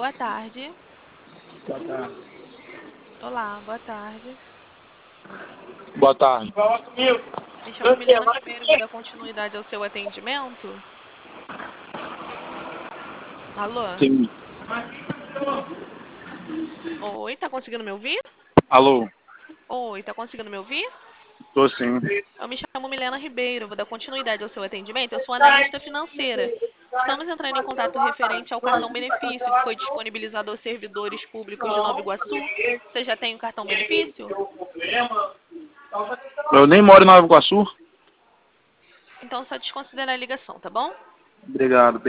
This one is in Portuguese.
Boa tarde. Boa tarde. Olá, boa tarde. Boa tarde. Me chamo Milena Ribeiro, vou dar continuidade ao seu atendimento. Alô? Sim. Oi, tá conseguindo me ouvir? Alô? Oi, tá conseguindo me ouvir? Tô sim. Eu me chamo Milena Ribeiro, vou dar continuidade ao seu atendimento. Eu sou analista financeira. Estamos entrando em contato referente ao cartão benefício que foi disponibilizado aos servidores públicos de Nova Iguaçu. Você já tem o cartão benefício? Eu nem moro em Nova Iguaçu. Então, só desconsiderar a ligação, tá bom? Obrigado.